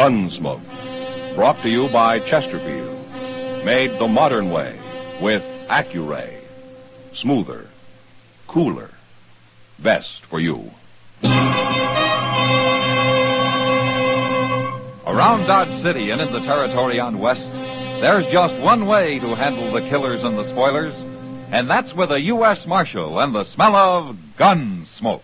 Gunsmoke. Brought to you by Chesterfield. Made the modern way with Accuray. Smoother, cooler, best for you. Around Dodge City and in the territory on West, there's just one way to handle the killers and the spoilers, and that's with a U.S. Marshal and the smell of gun smoke.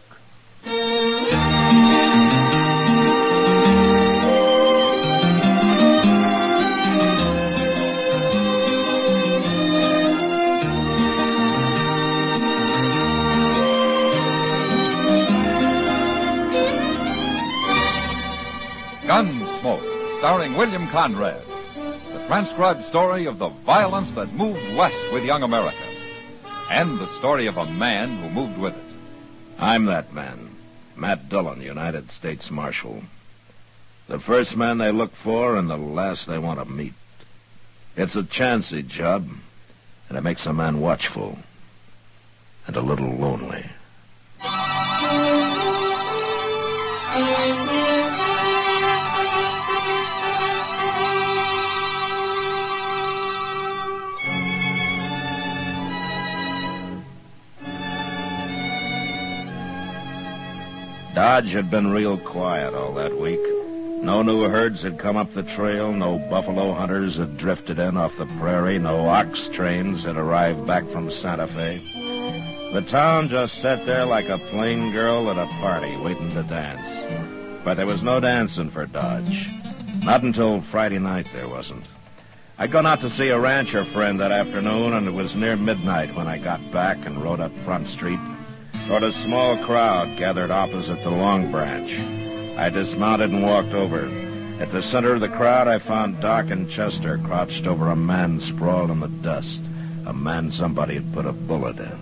Gunsmoke, starring William Conrad. The transcribed story of the violence that moved west with young America. And the story of a man who moved with it. I'm that man, Matt Dillon, United States Marshal. The first man they look for and the last they want to meet. It's a chancy job, and it makes a man watchful and a little lonely. Dodge had been real quiet all that week. No new herds had come up the trail, no buffalo hunters had drifted in off the prairie, no ox trains had arrived back from Santa Fe. The town just sat there like a plain girl at a party waiting to dance. But there was no dancing for Dodge. Not until Friday night there wasn't. I'd gone out to see a rancher friend that afternoon, and it was near midnight when I got back and rode up Front Street toward a small crowd gathered opposite the Long Branch. I dismounted and walked over. At the center of the crowd, I found Doc and Chester crouched over a man sprawled in the dust. A man somebody had put a bullet in.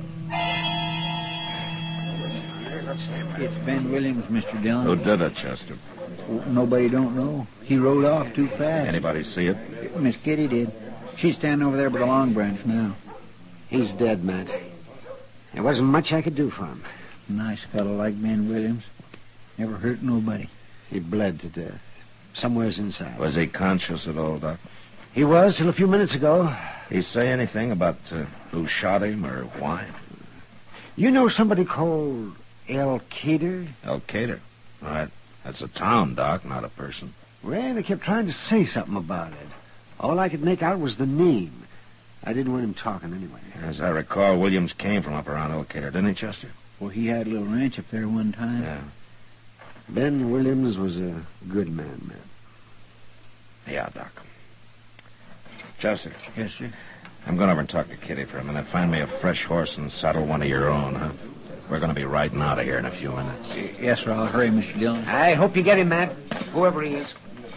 It's Ben Williams, Mr. Dillon. Who did it, Chester? Nobody don't know. He rode off too fast. Anybody see it? Miss Kitty did. She's standing over there by the Long Branch now. He's dead, Matt. There wasn't much I could do for him. Nice fellow like Ben Williams. Never hurt nobody. He bled to death. Somewhere's inside. Was he conscious at all, Doc? He was till a few minutes ago. He say anything about who shot him or why? You know somebody called El Cater? El Cater? Right. That's a town, Doc, not a person. Well, they kept trying to say something about it. All I could make out was the name. I didn't want him talking anyway. As I recall, Williams came from up around Elkader, didn't he, Chester? Well, he had a little ranch up there one time. Yeah. Ben Williams was a good man, man. Yeah, Doc. Chester. Yes, sir. I'm going over and talk to Kitty for a minute. Find me a fresh horse and saddle one of your own, huh? We're going to be riding out of here in a few minutes. Yes, sir. I'll hurry, Mr. Dillon. I hope you get him, Matt. Whoever he is.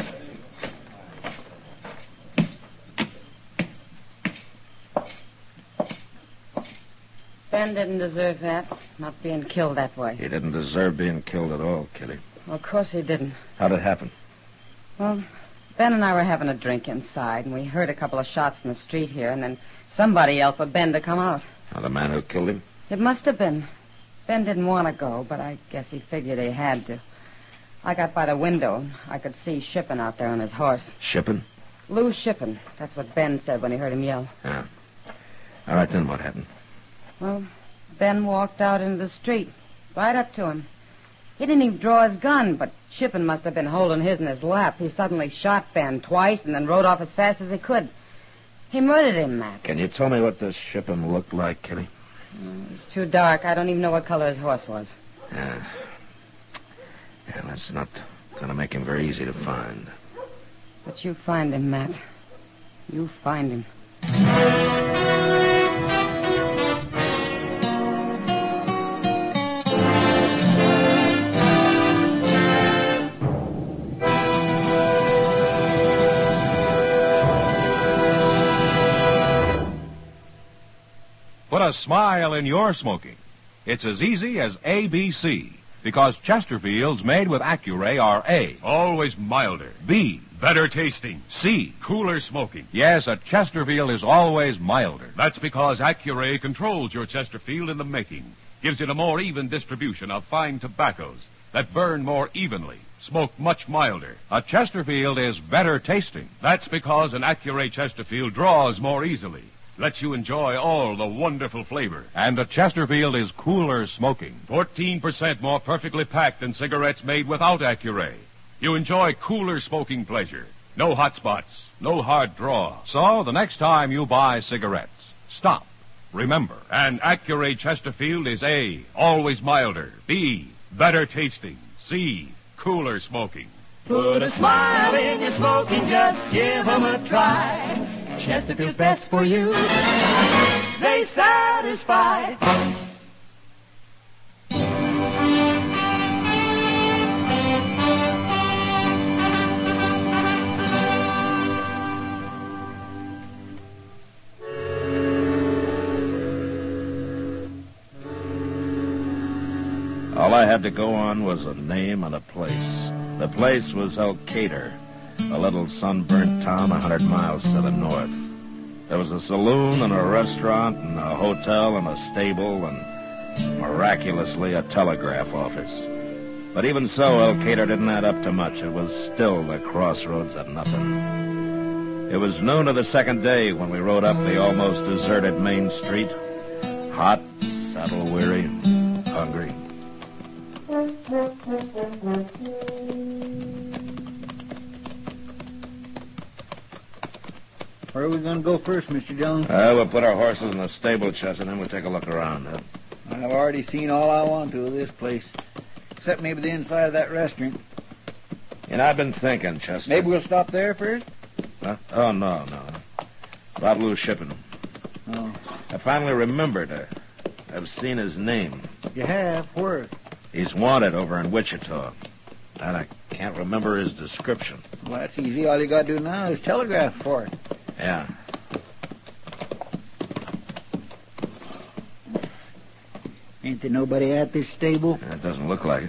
Ben didn't deserve that, not being killed that way. He didn't deserve being killed at all, Kitty. Well, of course he didn't. How'd it happen? Well, Ben and I were having a drink inside, and we heard a couple of shots in the street here, and then somebody yelled for Ben to come out. Now, the man who killed him? It must have been. Ben didn't want to go, but I guess he figured he had to. I got by the window, and I could see Shippen out there on his horse. Shippen? Lou Shippen. That's what Ben said when he heard him yell. Yeah. All right, then what happened? Well, Ben walked out into the street, right up to him. He didn't even draw his gun, but Shippen must have been holding his in his lap. He suddenly shot Ben twice and then rode off as fast as he could. He murdered him, Matt. Can you tell me what this Shippen looked like, Kitty? It's too dark. I don't even know what color his horse was. Yeah, that's not going to make him very easy to find. But you find him, Matt. You find him. Put a smile in your smoking. It's as easy as ABC, because Chesterfields made with Accuray are A. Always milder. B. Better tasting. C. Cooler smoking. Yes, a Chesterfield is always milder. That's because Accuray controls your Chesterfield in the making. Gives it a more even distribution of fine tobaccos that burn more evenly, smoke much milder. A Chesterfield is better tasting. That's because an Accuray Chesterfield draws more easily, lets you enjoy all the wonderful flavor. And a Chesterfield is cooler smoking. 14% more perfectly packed than cigarettes made without Accuray. You enjoy cooler smoking pleasure. No hot spots, no hard draw. So the next time you buy cigarettes, stop. Remember. And Accuray Chesterfield is A, always milder. B, better tasting. C, cooler smoking. Put a smile in your smoking, just give 'em a try. Chesterfield's best for you. They satisfy. All I had to go on was a name and a place. The place was Elkader, a little sunburnt town 100 miles to the north. There was a saloon and a restaurant and a hotel and a stable and, miraculously, a telegraph office. But even so, Elkader didn't add up to much. It was still the crossroads of nothing. It was noon of the second day when we rode up the almost deserted main street. Hot, saddle-weary, hungry. Where are we going to go first, Mr. Dillon? We'll put our horses in the stable, Chester, and then we'll take a look around. I've already seen all I want to of this place, except maybe the inside of that restaurant. And I've been thinking, Chester. Maybe we'll stop there first? Huh? Oh, no. About Lou Shippen. Oh. I finally remembered. I've seen his name. You have? Where? He's wanted over in Wichita. And I can't remember his description. Well, that's easy. All you got to do now is telegraph for it. Yeah. Ain't there nobody at this stable? It doesn't look like it.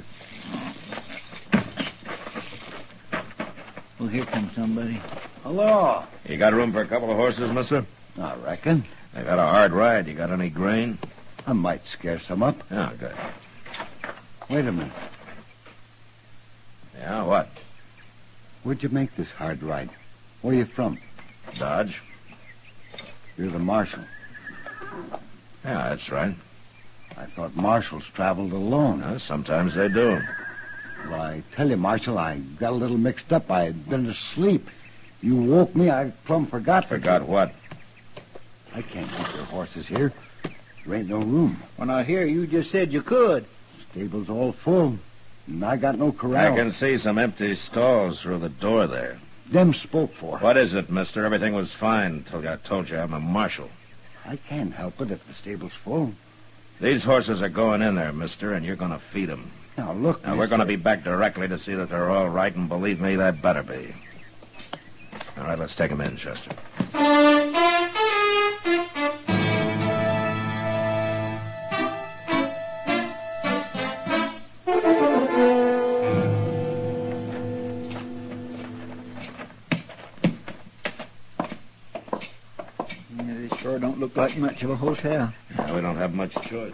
Well, here comes somebody. Hello. You got room for a couple of horses, mister? I reckon. They've had a hard ride. You got any grain? I might scare some up. Oh, good. Wait a minute. Yeah, what? Where'd you make this hard ride? Where you from? Dodge? You're the marshal. Yeah, that's right. I thought marshals traveled alone. Sometimes they do. Well, I tell you, Marshal, I got a little mixed up. I'd been asleep. You woke me. I plumb forgot. Forgot what? I can't keep your horses here. There ain't no room. When I hear you just said you could. Stable's all full. And I got no corral. I can see some empty stalls through the door there. Them spoke for. What is it, mister? Everything was fine until I told you I'm a marshal. I can't help it if the stable's full. These horses are going in there, mister, and you're going to feed them. Now, look, Now, we're going to be back directly to see that they're all right, and believe me, that better be. All right, let's take them in, Chester. This sure don't look like much of a hotel. Yeah, we don't have much choice.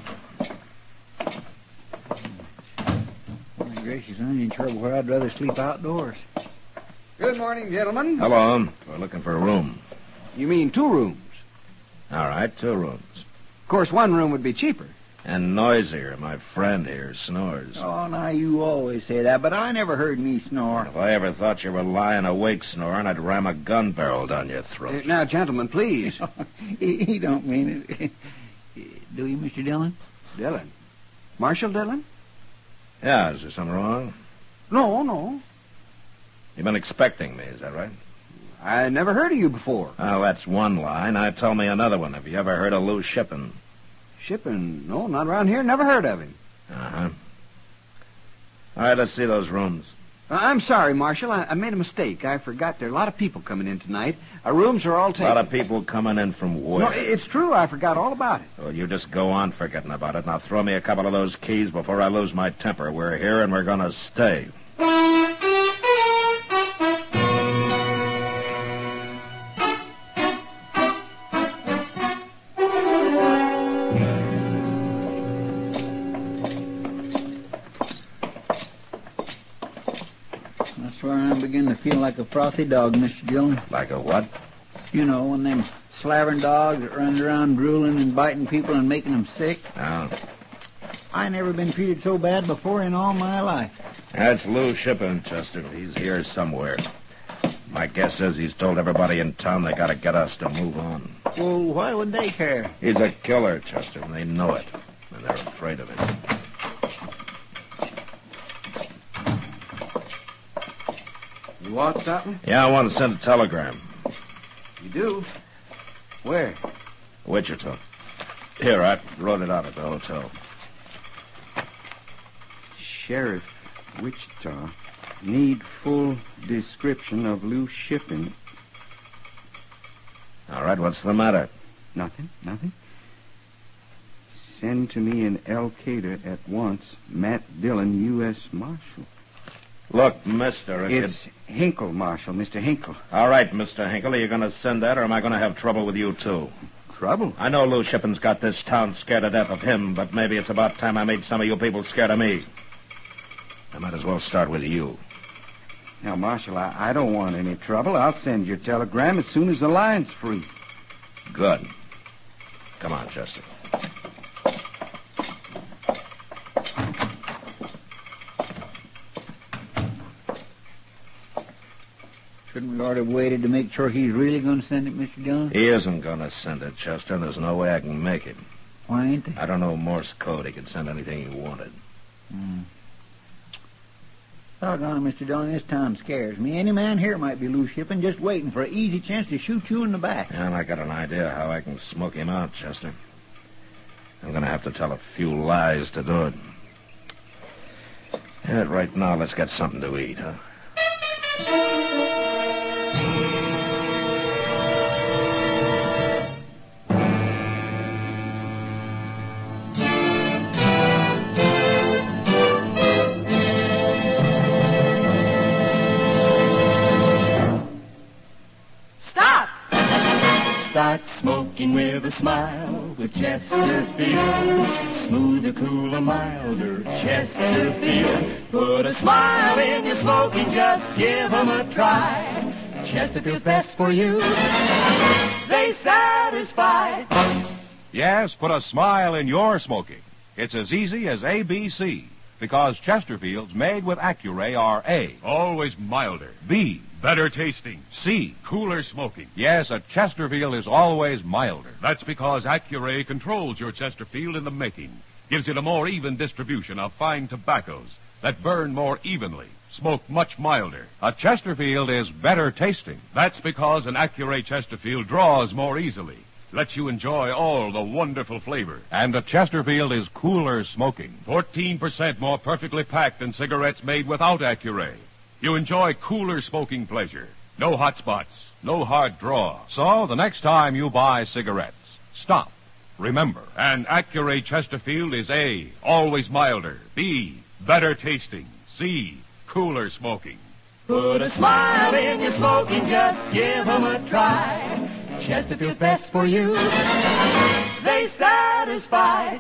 My gracious, I ain't in trouble where I'd rather sleep outdoors. Good morning, gentlemen. Hello. We're looking for a room. You mean 2 rooms? All right, 2 rooms. Of course, 1 room would be cheaper. And noisier. My friend here snores. Oh, now, you always say that, but I never heard me snore. If I ever thought you were lying awake snoring, I'd ram a gun barrel down your throat. Now, gentlemen, please. He don't mean it. Do you, Mr. Dillon? Dillon. Marshal Dillon? Yeah, is there something wrong? No. You've been expecting me, is that right? I never heard of you before. Oh, that's one lie. Now tell me another one. Have you ever heard of Lou Shippen? Shippen? No, not around here. Never heard of him. Uh-huh. All right, let's see those rooms. I'm sorry, Marshal. I made a mistake. I forgot there are a lot of people coming in tonight. Our rooms are all A taken. lot of people coming in from where? No, it's true. I forgot all about it. Well, you just go on forgetting about it. Now throw me a couple of those keys before I lose my temper. We're here and we're going to stay. beginning to feel like a frothy dog, Mr. Dillon. Like a what? You know, one of them slavering dogs that runs around drooling and biting people and making them sick. Oh. I never been treated so bad before in all my life. That's Lou Shippen, Chester. He's here somewhere. My guess is he's told everybody in town they gotta get us to move on. Well, why would they care? He's a killer, Chester, and they know it. And they're afraid of him. You want something? Yeah, I want to send a telegram. You do? Where? Wichita. Here, I wrote it out at the hotel. Sheriff, Wichita. Need full description of Lou Shippen. All right, what's the matter? Nothing. Send to me in Elkader at once. Matt Dillon, U.S. Marshal. Look, mister, It's Hinkle, Marshal, Mr. Hinkle. All right, Mr. Hinkle, are you going to send that, or am I going to have trouble with you, too? Trouble? I know Lou Shippen's got this town scared to death of him, but maybe it's about time I made some of you people scared of me. I might as well start with you. Now, Marshal, I don't want any trouble. I'll send your telegram as soon as the line's free. Good. Come on, Chester. Shouldn't we ought to have waited to make sure he's really going to send it, Mr. Dillon? He isn't going to send it, Chester, and there's no way I can make it. Why ain't they? I don't know Morse code. He could send anything he wanted. Doggone it, Mr. Dillon, this town scares me. Any man here might be Lou Shippen, just waiting for an easy chance to shoot you in the back. And I got an idea how I can smoke him out, Chester. I'm going to have to tell a few lies to do it. Yeah, right now, let's get something to eat, huh? Start smoking with a smile with Chesterfield. Smoother, cooler, milder Chesterfield. Put a smile in your smoking, just give 'em a try. Chesterfield's best for you. They satisfy. Yes, put a smile in your smoking. It's as easy as ABC, because Chesterfields made with Accuray are A. Always milder. B. Better tasting. C. Cooler smoking. Yes, a Chesterfield is always milder. That's because Accuray controls your Chesterfield in the making. Gives it a more even distribution of fine tobaccos that burn more evenly, smoke much milder. A Chesterfield is better tasting. That's because an Accuray Chesterfield draws more easily, lets you enjoy all the wonderful flavor. And a Chesterfield is cooler smoking. 14% more perfectly packed than cigarettes made without Accuray. You enjoy cooler smoking pleasure. No hot spots, no hard draw. So the next time you buy cigarettes, stop. Remember. And Accuray Chesterfield is A, always milder. B, better tasting. C, cooler smoking. Put a smile in your smoking, just give 'em a try. Chesterfield's best for you. They satisfy.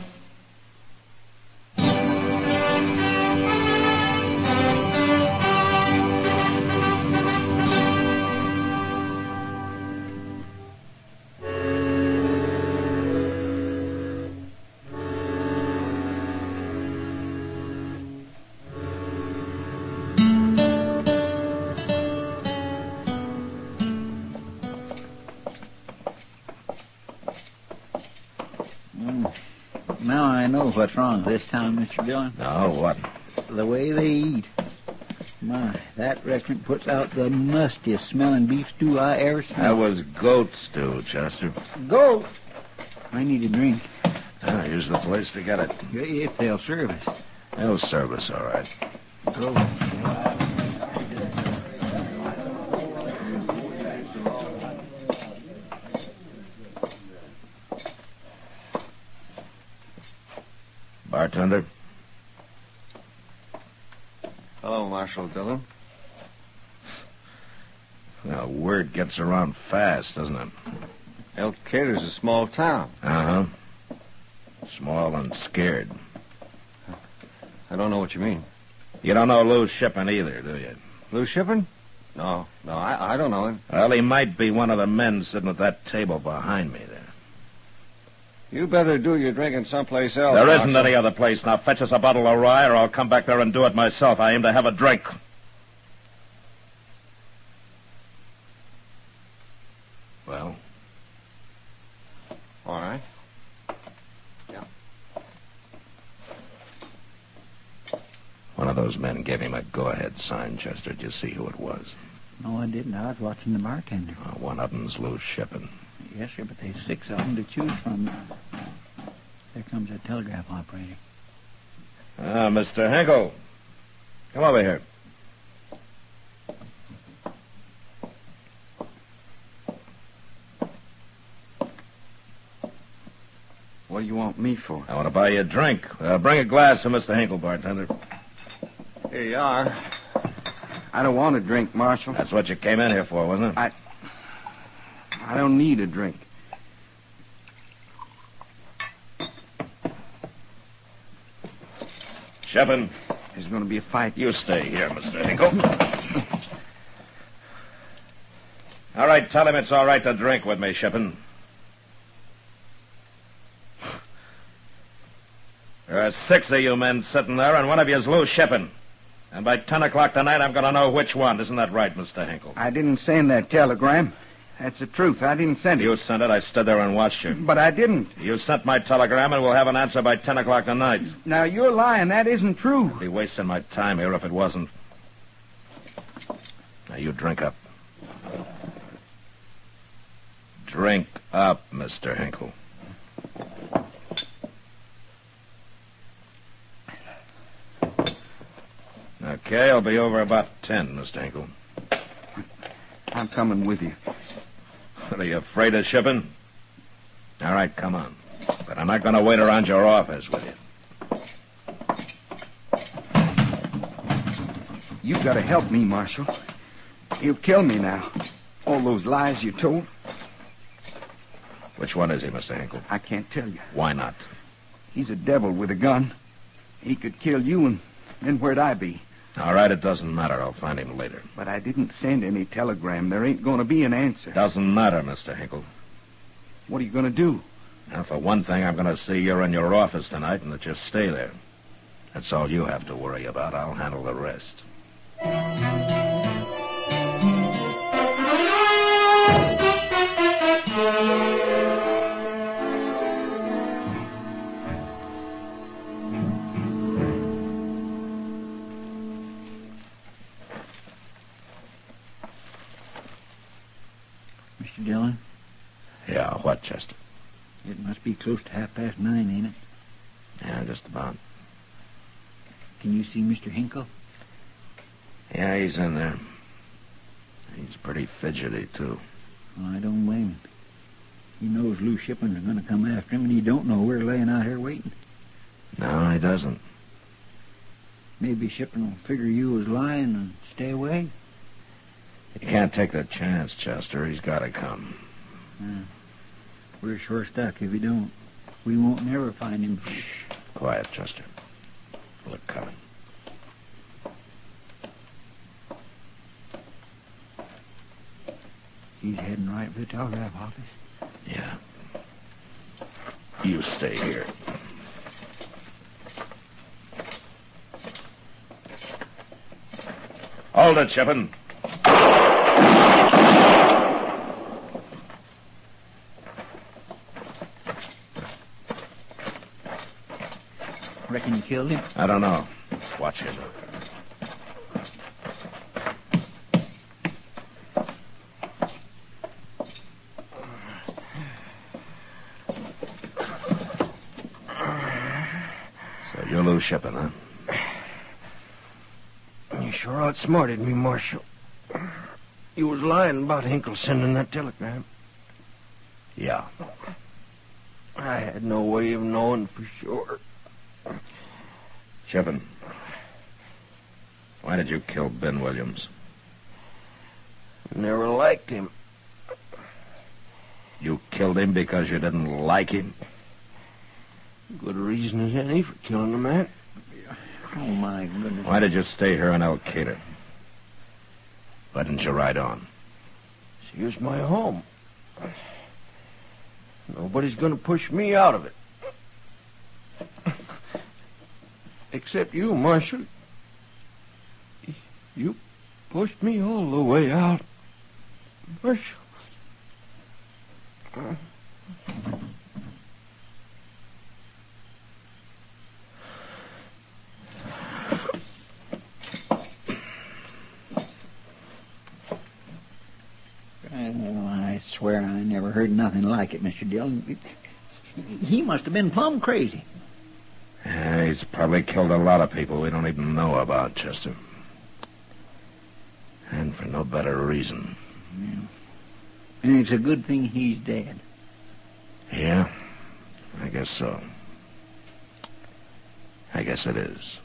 Now I know what's wrong this town, Mr. Dillon. No, what? The way they eat. My, that restaurant puts out the mustiest smelling beef stew I ever smelled. That was goat stew, Chester. Go! I need a drink. Here's the place to get it. If they'll serve us. They'll serve us, all right. Go. Bartender? Hello, Marshal Dillon. Now, word gets around fast, doesn't it? Elkader's a small town. Uh-huh. Small and scared. I don't know what you mean. You don't know Lou Shippen either, do you? Lou Shippen? No, I don't know him. Well, he might be one of the men sitting at that table behind me there. You better do your drinking someplace else. There isn't Marshal. any other place. Now fetch us a bottle of rye, or I'll come back there and do it myself. I aim to have a drink. Well? All right. Yeah. One of those men gave him a go-ahead sign, Chester. Did you see who it was? No, I didn't. I was watching the bartender. One of them's Lou Shippen. Yes, sir, but there's 6 of them to choose from. There comes a telegraph operator. Mr. Hinkle. Come over here. What do you want me for? I want to buy you a drink. Bring a glass for Mr. Hinkle, bartender. Here you are. I don't want a drink, Marshal. That's what you came in here for, wasn't it? I don't need a drink. Shippen. There's going to be a fight. You stay here, Mr. Hinkle. All right, tell him it's all right to drink with me, Shippen. There are 6 of you men sitting there, and one of you is Lou Shippen. And by 10 o'clock tonight, I'm going to know which one. Isn't that right, Mr. Hinkle? I didn't send that telegram. That's the truth. I didn't send it. You sent it. I stood there and watched you. But I didn't. You sent my telegram, and we'll have an answer by 10 o'clock tonight. Now, you're lying. That isn't true. I'd be wasting my time here if it wasn't. Now, you drink up. Drink up, Mr. Hinkle. Okay, I'll be over about 10, Mr. Hinkle. I'm coming with you. What, are you afraid of Shippen? All right, come on. But I'm not going to wait around your office with you. You've got to help me, Marshal. He'll kill me now. All those lies you told. Which one is he, Mr. Hinkle? I can't tell you. Why not? He's a devil with a gun. He could kill you, and then where'd I be? All right, it doesn't matter. I'll find him later. But I didn't send any telegram. There ain't going to be an answer. Doesn't matter, Mr. Hinkle. What are you going to do? Now, for one thing, I'm going to see you're in your office tonight and that you stay there. That's all you have to worry about. I'll handle the rest. Mr. Dillon? Yeah, what, Chester? It must be close to 9:30, ain't it? Yeah, just about. Can you see Mr. Hinkle? Yeah, he's in there. He's pretty fidgety, too. Well, I don't blame him. He knows Lou Shippen's going to come after him, and he don't know we're laying out here waiting. No, he doesn't. Maybe Shippen will figure you was lying and stay away. You can't take that chance, Chester. He's got to come. We're sure stuck if he don't. We won't never find him. Quiet, Chester. Look coming. He's heading right for the telegraph office. Yeah. You stay here. Hold it, Shippen. Reckon you killed him? I don't know. Watch him. So you're Lou Shippen, huh? You sure outsmarted me, Marshal. You was lying about Hinkle sending that telegram. Yeah. I had no way of knowing for sure. Shippen, why did you kill Ben Williams? Never liked him. You killed him because you didn't like him? Good reason as any for killing a man. Oh, my goodness. Why did you stay here in Al Qaeda? Why didn't you ride on? Here's my home. Nobody's going to push me out of it. Except you, Marshal. You pushed me all the way out. Marshal. I swear I never heard nothing like it, Mr. Dillon. He must have been plumb crazy. Yeah, he's probably killed a lot of people we don't even know about, Chester. And for no better reason. Yeah. And it's a good thing he's dead. Yeah, I guess so. I guess it is.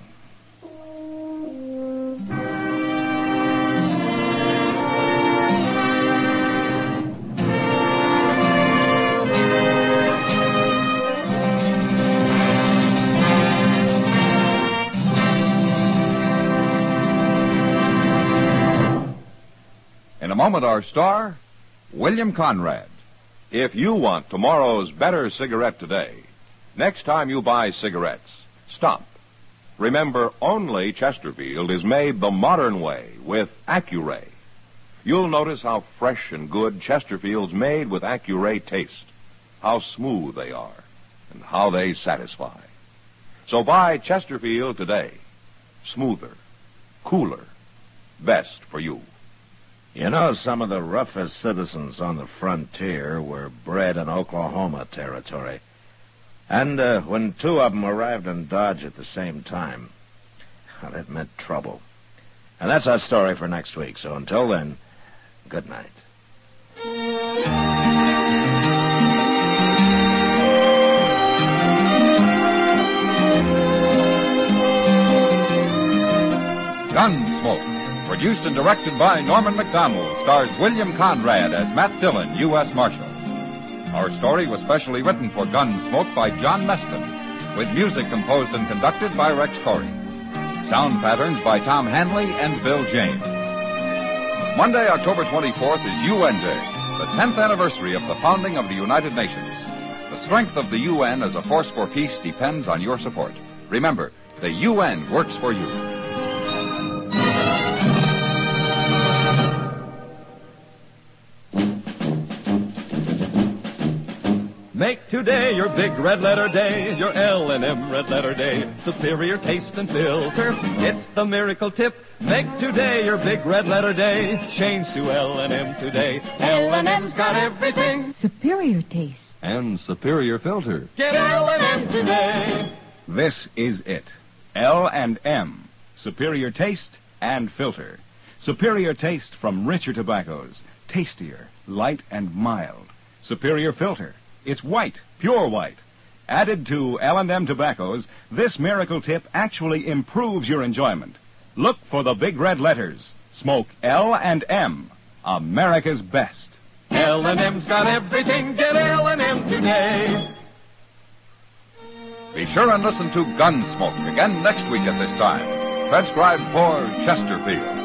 In a moment, our star, William Conrad. If you want tomorrow's better cigarette today, next time you buy cigarettes, stop. Remember, only Chesterfield is made the modern way with Accuray. You'll notice how fresh and good Chesterfield's made with Accuray taste, how smooth they are, and how they satisfy. So buy Chesterfield today. Smoother, cooler, best for you. You know, some of the roughest citizens on the frontier were bred in Oklahoma territory. And when two of them arrived in Dodge at the same time, well, it meant trouble. And that's our story for next week. So until then, good night. Gunsmoke. Produced and directed by Norman McDonald, stars William Conrad as Matt Dillon, U.S. Marshal. Our story was specially written for Gunsmoke by John Meston, with music composed and conducted by Rex Corey. Sound patterns by Tom Hanley and Bill James. Monday, October 24th is UN Day, the 10th anniversary of the founding of the United Nations. The strength of the UN as a force for peace depends on your support. Remember, the UN works for you. Make today your big red letter day, your L&M red letter day. Superior taste and filter, it's the miracle tip. Make today your big red letter day. Change to L&M today. L&M's got everything. Superior taste. And superior filter. Get L&M today. This is it. L&M. Superior taste and filter. Superior taste from richer tobaccos. Tastier, light and mild. Superior filter. It's white, pure white. Added to L&M tobaccos, this miracle tip actually improves your enjoyment. Look for the big red letters. Smoke L&M, America's best. L&M's got everything. Get L&M today. Be sure and listen to Gunsmoke again next week at this time. Transcribed for Chesterfield.